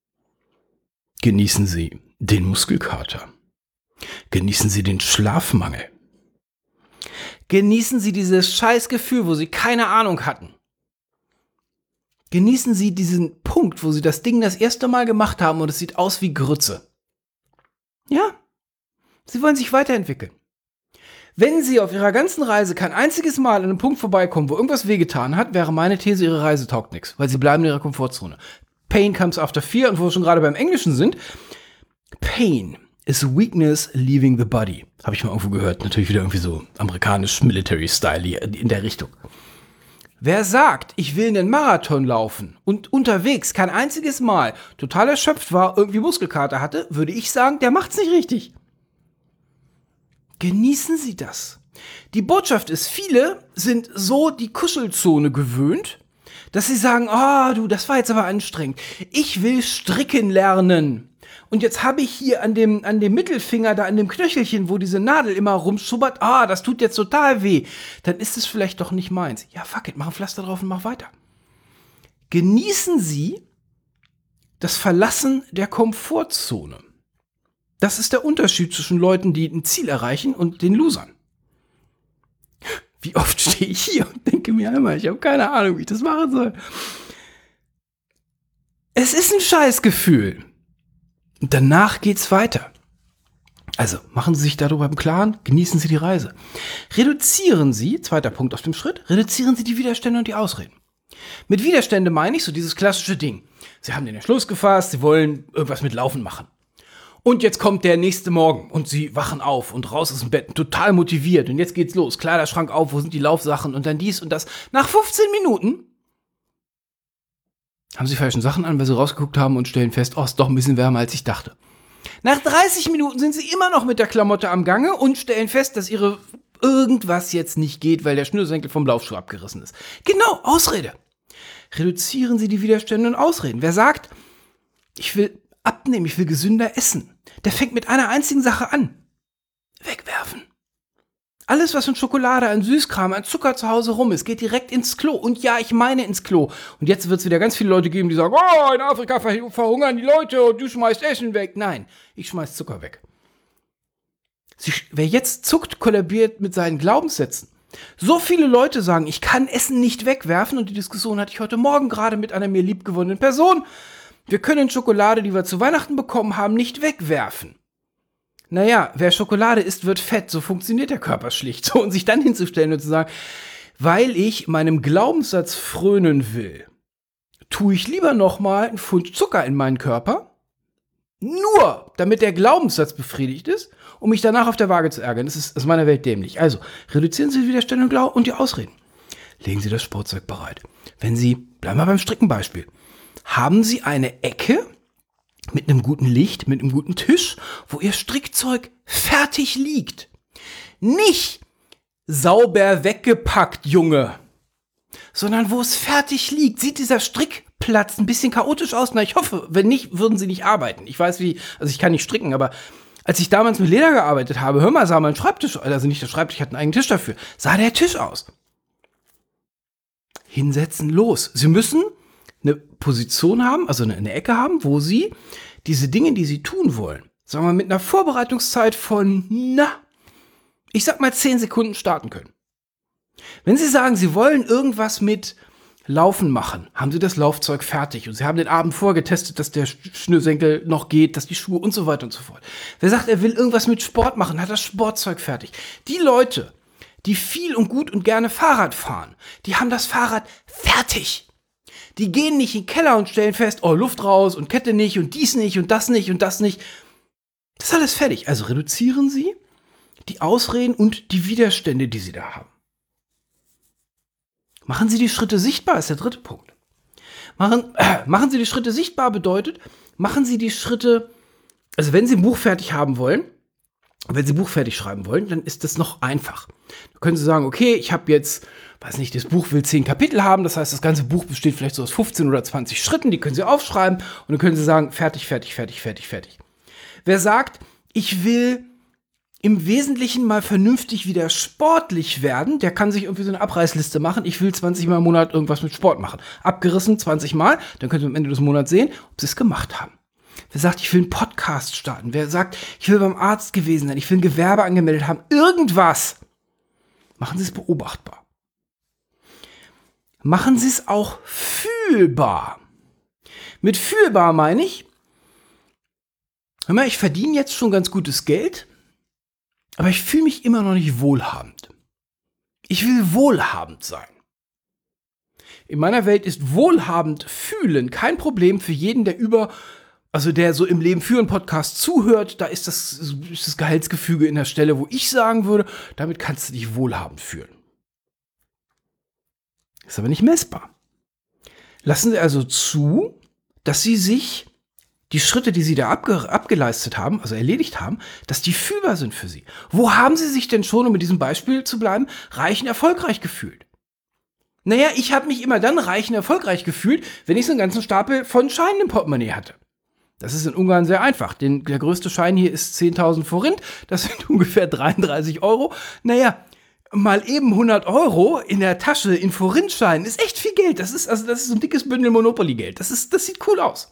[SPEAKER 1] Genießen Sie den Muskelkater. Genießen Sie den Schlafmangel. Genießen Sie dieses Scheißgefühl, wo Sie keine Ahnung hatten. Genießen Sie diesen Punkt, wo Sie das Ding das erste Mal gemacht haben und es sieht aus wie Grütze. Ja, Sie wollen sich weiterentwickeln. Wenn Sie auf Ihrer ganzen Reise kein einziges Mal an einem Punkt vorbeikommen, wo irgendwas wehgetan hat, wäre meine These, Ihre Reise taugt nichts, weil Sie bleiben in Ihrer Komfortzone. Pain comes after fear, und wo wir schon gerade beim Englischen sind, Pain is weakness leaving the body. Habe ich mal irgendwo gehört, natürlich wieder irgendwie so amerikanisch Military-Style in der Richtung. Wer sagt, ich will einen Marathon laufen und unterwegs kein einziges Mal total erschöpft war, irgendwie Muskelkater hatte, würde ich sagen, der macht's nicht richtig. Genießen Sie das. Die Botschaft ist, viele sind so die Kuschelzone gewöhnt, dass sie sagen, ah, oh, du, das war jetzt aber anstrengend. Ich will stricken lernen. Und jetzt habe ich hier an dem, an dem Mittelfinger, da an dem Knöchelchen, wo diese Nadel immer rumschubbert, ah, das tut jetzt total weh. Dann ist es vielleicht doch nicht meins. Ja, fuck it, mach ein Pflaster drauf und mach weiter. Genießen Sie das Verlassen der Komfortzone. Das ist der Unterschied zwischen Leuten, die ein Ziel erreichen, und den Losern. Wie oft stehe ich hier und denke mir einmal, ich habe keine Ahnung, wie ich das machen soll. Es ist ein Scheißgefühl. Und danach geht's weiter. Also, machen Sie sich darüber im Klaren, genießen Sie die Reise. Reduzieren Sie, zweiter Punkt auf dem Schritt, reduzieren Sie die Widerstände und die Ausreden. Mit Widerstände meine ich so dieses klassische Ding. Sie haben den Entschluss gefasst, Sie wollen irgendwas mit Laufen machen. Und jetzt kommt der nächste Morgen und Sie wachen auf und raus aus dem Bett, total motiviert. Und jetzt geht's los, Kleiderschrank auf, wo sind die Laufsachen und dann dies und das. Nach fünfzehn Minuten haben Sie falschen Sachen an, weil Sie rausgeguckt haben und stellen fest, oh, ist doch ein bisschen wärmer, als ich dachte. Nach dreißig Minuten sind Sie immer noch mit der Klamotte am Gange und stellen fest, dass Ihre irgendwas jetzt nicht geht, weil der Schnürsenkel vom Laufschuh abgerissen ist. Genau, Ausrede. Reduzieren Sie die Widerstände und Ausreden. Wer sagt, ich will abnehmen, ich will gesünder essen, der fängt mit einer einzigen Sache an. Wegwerfen. Alles, was mit Schokolade, an Süßkram, an Zucker zu Hause rum ist, geht direkt ins Klo. Und ja, ich meine ins Klo. Und jetzt wird es wieder ganz viele Leute geben, die sagen, oh, in Afrika ver- verhungern die Leute und du schmeißt Essen weg. Nein, ich schmeiß Zucker weg. Sie, wer jetzt zuckt, kollabiert mit seinen Glaubenssätzen. So viele Leute sagen, ich kann Essen nicht wegwerfen, und die Diskussion hatte ich heute Morgen gerade mit einer mir liebgewonnenen Person. Wir können Schokolade, die wir zu Weihnachten bekommen haben, nicht wegwerfen. Naja, wer Schokolade isst, wird fett. So funktioniert der Körper schlicht. So, und sich dann hinzustellen und zu sagen, weil ich meinem Glaubenssatz frönen will, tue ich lieber noch mal einen Pfund Zucker in meinen Körper, nur damit der Glaubenssatz befriedigt ist, um mich danach auf der Waage zu ärgern. Das ist aus meiner Welt dämlich. Also, reduzieren Sie die Widerstände und die Ausreden. Legen Sie das Sportzeug bereit. Wenn Sie, bleiben wir beim Strickenbeispiel, haben Sie eine Ecke mit einem guten Licht, mit einem guten Tisch, wo Ihr Strickzeug fertig liegt. Nicht sauber weggepackt, Junge, sondern wo es fertig liegt. Sieht dieser Strickplatz ein bisschen chaotisch aus? Na, ich hoffe, wenn nicht, würden Sie nicht arbeiten. Ich weiß wie, also ich kann nicht stricken, aber als ich damals mit Leder gearbeitet habe, hör mal, sah mein Schreibtisch, also nicht der Schreibtisch, ich hatte einen eigenen Tisch dafür, sah der Tisch aus. Hinsetzen, los. Sie müssen eine Position haben, also eine, eine Ecke haben, wo Sie diese Dinge, die Sie tun wollen, sagen wir mal, mit einer Vorbereitungszeit von, na, ich sag mal zehn Sekunden starten können. Wenn Sie sagen, Sie wollen irgendwas mit Laufen machen, haben Sie das Laufzeug fertig und Sie haben den Abend vorgetestet, dass der Schnürsenkel noch geht, dass die Schuhe und so weiter und so fort. Wer sagt, er will irgendwas mit Sport machen, hat das Sportzeug fertig. Die Leute, die viel und gut und gerne Fahrrad fahren, die haben das Fahrrad fertig. Die gehen nicht in den Keller und stellen fest, oh, Luft raus und Kette nicht und dies nicht und das nicht und das nicht. Das ist alles fertig. Also reduzieren Sie die Ausreden und die Widerstände, die Sie da haben. Machen Sie die Schritte sichtbar, ist der dritte Punkt. Machen, äh, machen Sie die Schritte sichtbar bedeutet, machen Sie die Schritte, also wenn Sie ein Buch fertig haben wollen, wenn Sie ein Buch fertig schreiben wollen, dann ist das noch einfach. Da können Sie sagen, okay, ich habe jetzt, weiß nicht, das Buch will zehn Kapitel haben, das heißt, das ganze Buch besteht vielleicht so aus fünfzehn oder zwanzig Schritten, die können Sie aufschreiben und dann können Sie sagen, fertig, fertig, fertig, fertig, fertig. Wer sagt, ich will im Wesentlichen mal vernünftig wieder sportlich werden, der kann sich irgendwie so eine Abreißliste machen, ich will zwanzig Mal im Monat irgendwas mit Sport machen. Abgerissen zwanzig Mal, dann können Sie am Ende des Monats sehen, ob Sie es gemacht haben. Wer sagt, ich will einen Podcast starten, wer sagt, ich will beim Arzt gewesen sein, ich will ein Gewerbe angemeldet haben, irgendwas. Machen Sie es beobachtbar. Machen Sie es auch fühlbar. Mit fühlbar meine ich, hör mal, ich verdiene jetzt schon ganz gutes Geld, aber ich fühle mich immer noch nicht wohlhabend. Ich will wohlhabend sein. In meiner Welt ist wohlhabend fühlen kein Problem für jeden, der über, also der so im Leben führen Podcast zuhört. Da ist das, ist das Gehaltsgefüge in der Stelle, wo ich sagen würde, damit kannst du dich wohlhabend fühlen. Ist aber nicht messbar. Lassen Sie also zu, dass Sie sich die Schritte, die Sie da abge- abgeleistet haben, also erledigt haben, dass die fühlbar sind für Sie. Wo haben Sie sich denn schon, um mit diesem Beispiel zu bleiben, reich und erfolgreich gefühlt? Naja, ich habe mich immer dann reich und erfolgreich gefühlt, wenn ich so einen ganzen Stapel von Scheinen im Portemonnaie hatte. Das ist in Ungarn sehr einfach. Den, der größte Schein hier ist zehntausend Forint. Das sind ungefähr dreiunddreißig Euro. Naja, mal eben hundert Euro in der Tasche in Forintscheinen ist echt viel Geld. Das ist, also das ist so ein dickes Bündel Monopoly-Geld. Das ist, das sieht cool aus.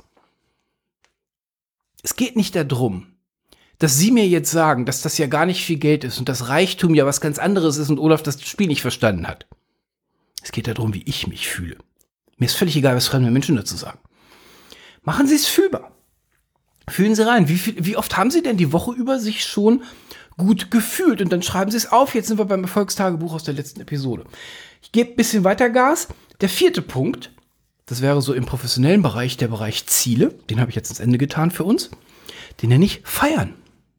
[SPEAKER 1] Es geht nicht darum, dass Sie mir jetzt sagen, dass das ja gar nicht viel Geld ist und das Reichtum ja was ganz anderes ist und Olaf das Spiel nicht verstanden hat. Es geht darum, wie ich mich fühle. Mir ist völlig egal, was fremde Menschen dazu sagen. Machen Sie es fühlbar. Fühlen Sie rein. Wie, viel, wie oft haben Sie denn die Woche über sich schon gut gefühlt? Und dann schreiben Sie es auf. Jetzt sind wir beim Erfolgstagebuch aus der letzten Episode. Ich gebe ein bisschen weiter Gas. Der vierte Punkt, das wäre so im professionellen Bereich, der Bereich Ziele. Den habe ich jetzt ins Ende getan für uns. Den nenne ich Feiern.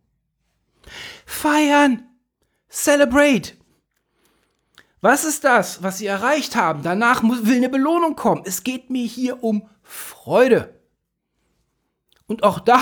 [SPEAKER 1] Feiern. Celebrate. Was ist das, was Sie erreicht haben? Danach muss, will eine Belohnung kommen. Es geht mir hier um Freude. Und auch da,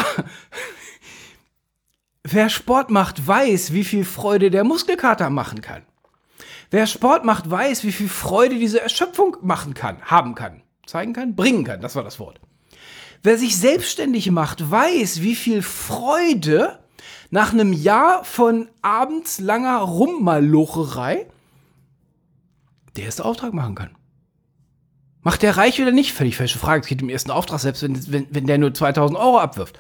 [SPEAKER 1] wer Sport macht, weiß, wie viel Freude der Muskelkater machen kann. Wer Sport macht, weiß, wie viel Freude diese Erschöpfung machen kann, haben kann, zeigen kann, bringen kann. Das war das Wort. Wer sich selbstständig macht, weiß, wie viel Freude nach einem Jahr von abends langer Rummalocherei der erste Auftrag machen kann. Macht der reich oder nicht? Völlig falsche Frage. Es geht um den ersten Auftrag, selbst wenn, wenn, wenn der nur zweitausend Euro abwirft.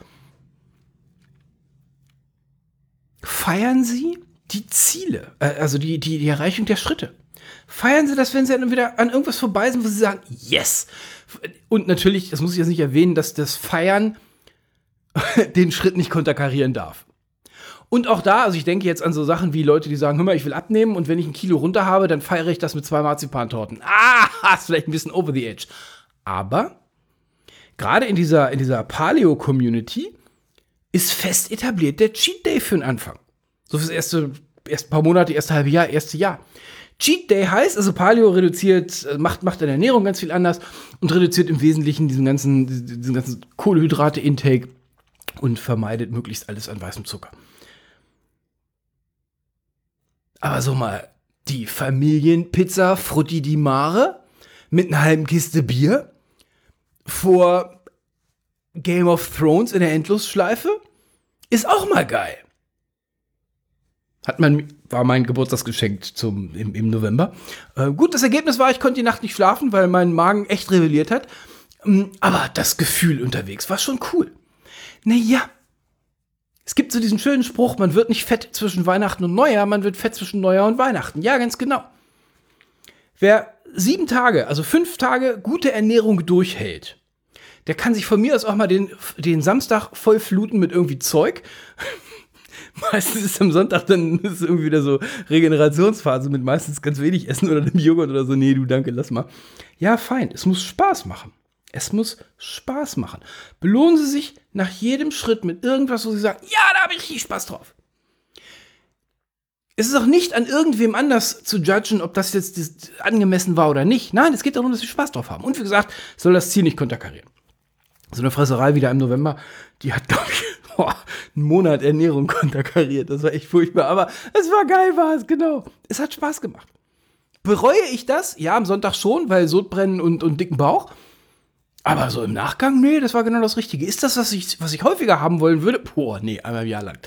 [SPEAKER 1] Feiern Sie die Ziele, äh, also die, die, die Erreichung der Schritte. Feiern Sie das, wenn Sie dann wieder an irgendwas vorbei sind, wo Sie sagen, yes. Und natürlich, das muss ich jetzt nicht erwähnen, dass das Feiern den Schritt nicht konterkarieren darf. Und auch da, also ich denke jetzt an so Sachen wie Leute, die sagen, hör mal, ich will abnehmen und wenn ich ein Kilo runter habe, dann feiere ich das mit zwei Marzipantorten. Ah, ist vielleicht ein bisschen over the edge. Aber gerade in dieser, in dieser Paleo-Community ist fest etabliert der Cheat Day für den Anfang. So fürs erste, erste paar Monate, erste halbe Jahr, erste Jahr. Cheat Day heißt, also Paleo reduziert, macht, macht in der Ernährung ganz viel anders und reduziert im Wesentlichen diesen ganzen, diesen ganzen Kohlenhydrate-Intake und vermeidet möglichst alles an weißem Zucker. Aber so mal, die Familienpizza Frutti di Mare mit einer halben Kiste Bier vor Game of Thrones in der Endlosschleife ist auch mal geil. Hat man, war mein Geburtstagsgeschenk zum, im, im November. Äh, gut, das Ergebnis war, ich konnte die Nacht nicht schlafen, weil mein Magen echt rebelliert hat. Ähm, aber das Gefühl unterwegs war schon cool. Naja. Es gibt so diesen schönen Spruch, man wird nicht fett zwischen Weihnachten und Neujahr, man wird fett zwischen Neujahr und Weihnachten. Ja, ganz genau. Wer sieben Tage, also fünf Tage gute Ernährung durchhält, der kann sich von mir aus auch mal den, den Samstag voll fluten mit irgendwie Zeug. Meistens ist am Sonntag dann ist irgendwie wieder so Regenerationsphase mit meistens ganz wenig Essen oder einem Joghurt oder so. Nee, du, danke, lass mal. Ja, fein, es muss Spaß machen. Es muss Spaß machen. Belohnen Sie sich nach jedem Schritt mit irgendwas, wo Sie sagen, ja, da habe ich richtig Spaß drauf. Es ist auch nicht an irgendwem anders zu judgen, ob das jetzt angemessen war oder nicht. Nein, es geht darum, dass Sie Spaß drauf haben. Und wie gesagt, soll das Ziel nicht konterkarieren. So eine Fresserei wieder im November, die hat, glaube ich, boah, einen Monat Ernährung konterkariert. Das war echt furchtbar. Aber es war geil, war es, genau. Es hat Spaß gemacht. Bereue ich das? Ja, am Sonntag schon, weil Sodbrennen und, und dicken Bauch. Aber so im Nachgang, nee, das war genau das Richtige. Ist das, was ich, was ich häufiger haben wollen würde? Boah, nee, einmal im Jahr lang.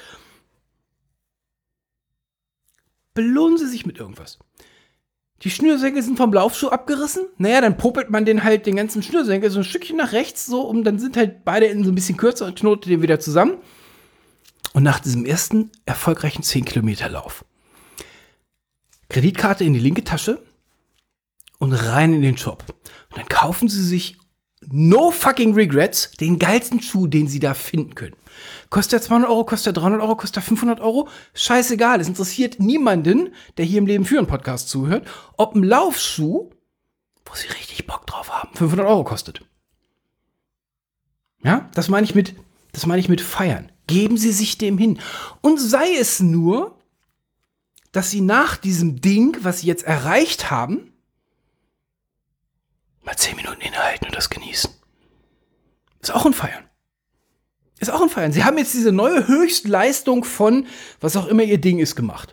[SPEAKER 1] Belohnen Sie sich mit irgendwas. Die Schnürsenkel sind vom Laufschuh abgerissen. Naja, dann popelt man den halt den ganzen Schnürsenkel so ein Stückchen nach rechts, so, und dann sind halt beide Enden so ein bisschen kürzer und knotet den wieder zusammen. Und nach diesem ersten erfolgreichen zehn Kilometer Lauf Kreditkarte in die linke Tasche und rein in den Shop. Und dann kaufen Sie sich no fucking regrets den geilsten Schuh, den Sie da finden können. Kostet er zweihundert Euro, kostet er dreihundert Euro, kostet er fünfhundert Euro? Scheißegal, es interessiert niemanden, der hier im Leben für einen Podcast zuhört, ob ein Laufschuh, wo Sie richtig Bock drauf haben, fünfhundert Euro kostet. Ja, das meine ich mit, das meine ich mit feiern. Geben Sie sich dem hin. Und sei es nur, dass Sie nach diesem Ding, was Sie jetzt erreicht haben, mal zehn Minuten innehalten und das genießen. Ist auch ein Feiern. Ist auch ein Feiern. Sie haben jetzt diese neue Höchstleistung von, was auch immer Ihr Ding ist, gemacht.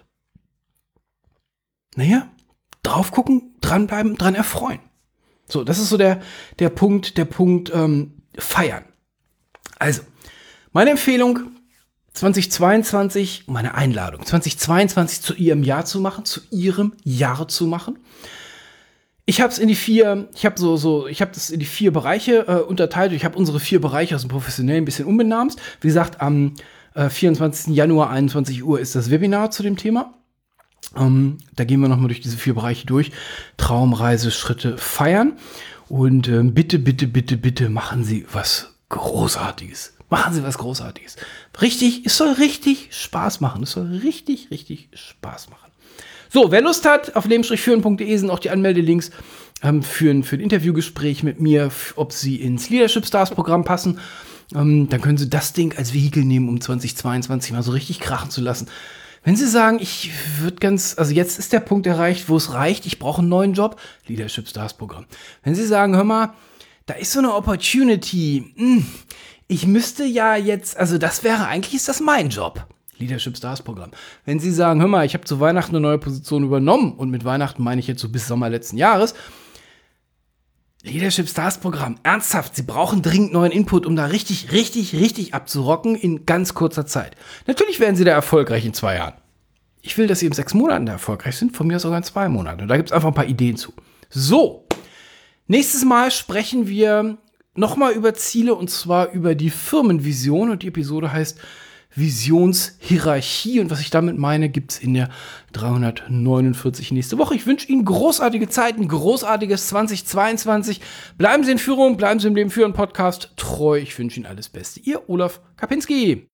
[SPEAKER 1] Naja, drauf gucken, dranbleiben, dran erfreuen. So, das ist so der, der Punkt, der Punkt ähm, feiern. Also, meine Empfehlung zweitausendzweiundzwanzig, meine Einladung, zweitausendzweiundzwanzig zu Ihrem Jahr zu machen, zu Ihrem Jahr zu machen. Ich habe es in die vier, ich habe so, so, ich habe das in die vier Bereiche äh, unterteilt. Ich habe unsere vier Bereiche aus dem Professionellen ein bisschen umbenannt. Wie gesagt, am äh, vierundzwanzigsten Januar, einundzwanzig Uhr ist das Webinar zu dem Thema. Ähm, da gehen wir nochmal durch diese vier Bereiche durch. Traumreise, Schritte, feiern. Und äh, bitte, bitte, bitte, bitte machen Sie was Großartiges. Machen Sie was Großartiges. Richtig, es soll richtig Spaß machen. Es soll richtig, richtig Spaß machen. So, wer Lust hat, auf leben führen punkt de sind auch die Anmeldelinks ähm, für, ein, für ein Interviewgespräch mit mir, f- ob sie ins Leadership Stars Programm passen. Ähm, dann können Sie das Ding als Vehikel nehmen, um zweitausendzweiundzwanzig mal so richtig krachen zu lassen. Wenn Sie sagen, ich würde ganz, also jetzt ist der Punkt erreicht, wo es reicht, ich brauche einen neuen Job, Leadership Stars Programm. Wenn Sie sagen, hör mal, da ist so eine Opportunity, mh, ich müsste ja jetzt, also das wäre, eigentlich ist das mein Job. Leadership Stars Programm. Wenn Sie sagen, hör mal, ich habe zu Weihnachten eine neue Position übernommen und mit Weihnachten meine ich jetzt so bis Sommer letzten Jahres, Leadership Stars Programm, ernsthaft, Sie brauchen dringend neuen Input, um da richtig, richtig, richtig abzurocken in ganz kurzer Zeit. Natürlich werden Sie da erfolgreich in zwei Jahren. Ich will, dass Sie in sechs Monaten da erfolgreich sind, von mir aus sogar in zwei Monaten. Und da gibt es einfach ein paar Ideen zu. So, nächstes Mal sprechen wir nochmal über Ziele und zwar über die Firmenvision und die Episode heißt Visionshierarchie und was ich damit meine, gibt es in der dreihundertneunundvierzig nächste Woche. Ich wünsche Ihnen großartige Zeiten, großartiges zweitausendzweiundzwanzig. Bleiben Sie in Führung, bleiben Sie im Leben führen Podcast treu. Ich wünsche Ihnen alles Beste. Ihr Olaf Kapinski.